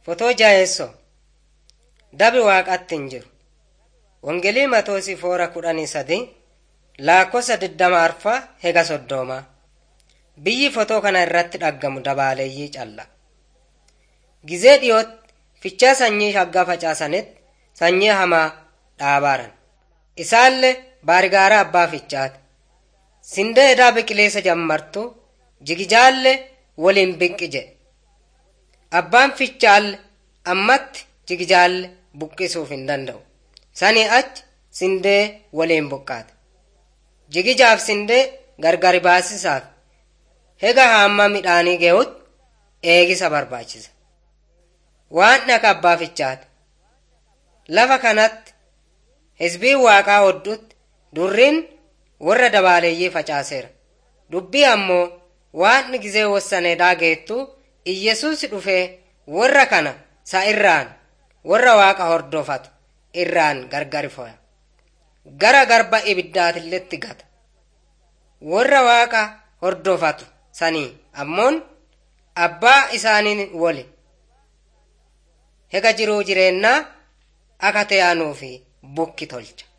Fotoo jaheessoo dabi waaqatti hin jiru. Wangeelii Matoosi 4:13 lakkoofsa 24 hega 30. Biyyi fotoo kana irratti dhaggamu dabaaleeyyii calla. Gizee dhiyootti fichaa sanyii shaggaa facaasanetti sanyii hamaa dhaabaaran. Isaallee baarigaaraa abbaa fichaati. Sindee edaa biqileessa jammartu jigijaalle waliin biqqije. Abbaan fichaalle ammatti jigijaalle buqqisuuf hin danda'u. Sanii achi sindee waliin buqqaate. Jigijaaf sindee gargari baasisaaf hega hamma midhaanii ge'utti eegisa barbaachisa. Waan akka abbaa fichaati. Lafa kanatti hizbii waaqaa hoddutti durriin warra dabaaleeyyii facaaseera. Dubbii ammoo waan gizee wassaneedhaa geettu Iyesuus dhufee warra kana sa irraan warra waaqa hordofatu irraan gargari foya. Gara garba ibiddaatillee gata. Warra waaqa hordofatu sanii ammoon abbaa isaanii woli hega jiruu jireennaa akka ta'anuufi bukki tolcha.